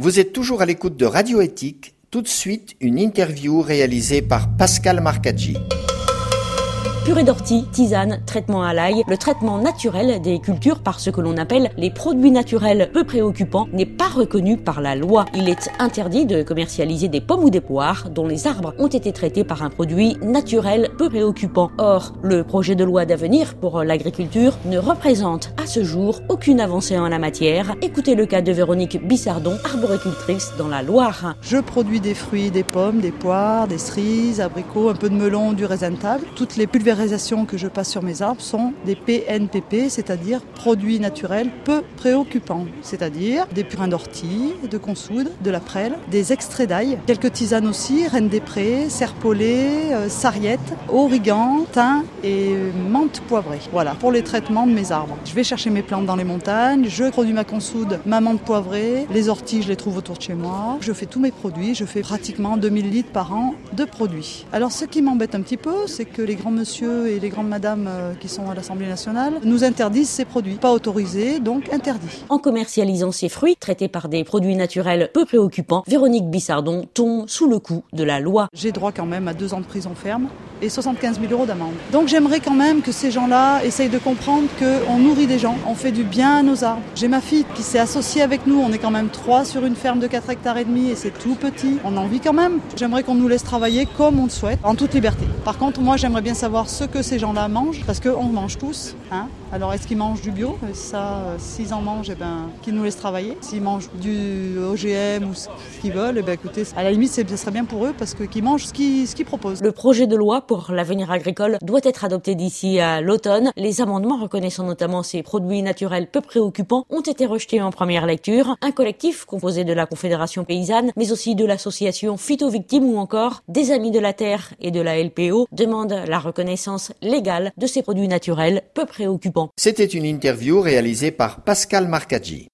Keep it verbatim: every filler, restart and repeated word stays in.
Vous êtes toujours à l'écoute de Radio Éthique. Tout de suite, une interview réalisée par Pascal Marcaggi. Purée d'ortie, tisane, traitement à l'ail, le traitement naturel des cultures par ce que l'on appelle les produits naturels peu préoccupants n'est pas reconnu par la loi. Il est interdit de commercialiser des pommes ou des poires dont les arbres ont été traités par un produit naturel peu préoccupant. Or, le projet de loi d'avenir pour l'agriculture ne représente à ce jour aucune avancée en la matière. Écoutez le cas de Véronique Bissardon, arboricultrice dans la Loire. Je produis des fruits, des pommes, des poires, des cerises, abricots, un peu de melon, du raisin de table. Toutes les pulvérisation que je passe sur mes arbres sont des P N P P, c'est-à-dire produits naturels peu préoccupants, c'est-à-dire des purins d'ortie, de consoude, de la prêle, des extraits d'ail, quelques tisanes aussi, reine des prés, serpollet, euh, sarriette, origan, thym et menthe poivrée. Voilà, pour les traitements de mes arbres. Je vais chercher mes plantes dans les montagnes, je produis ma consoude, ma menthe poivrée, les orties je les trouve autour de chez moi, je fais tous mes produits, je fais pratiquement deux mille litres par an de produits. Alors ce qui m'embête un petit peu, c'est que les grands monsieur et les grandes madames qui sont à l'Assemblée nationale nous interdisent ces produits. Pas autorisés, donc interdits. En commercialisant ces fruits traités par des produits naturels peu préoccupants, Véronique Bissardon tombe sous le coup de la loi. J'ai droit quand même à deux ans de prison ferme et soixante-quinze mille euros d'amende. Donc j'aimerais quand même que ces gens-là essayent de comprendre qu'on nourrit des gens, on fait du bien à nos arbres. J'ai ma fille qui s'est associée avec nous, on est quand même trois sur une ferme de quatre hectares et demi et c'est tout petit. On en vit quand même. J'aimerais qu'on nous laisse travailler comme on le souhaite, en toute liberté. Par contre, moi j'aimerais bien savoir ce que ces gens-là mangent, parce qu'on mange tous. Hein. Alors est-ce qu'ils mangent du bio ? Ça, s'ils en mangent, eh ben, qu'ils nous laissent travailler. S'ils mangent du O G M ou ce qu'ils veulent, eh ben, écoutez, à la limite, ce serait bien pour eux, parce que qu'ils mangent ce qu'ils, ce qu'ils proposent. Le projet de loi pour l'avenir agricole doit être adopté d'ici à l'automne. Les amendements reconnaissant notamment ces produits naturels peu préoccupants ont été rejetés en première lecture. Un collectif composé de la Confédération paysanne, mais aussi de l'association Phyto-Victimes ou encore des Amis de la Terre et de la L P O demande la reconnaissance légale de ces produits naturels peu préoccupants. C'était une interview réalisée par Pascal Marcaggi.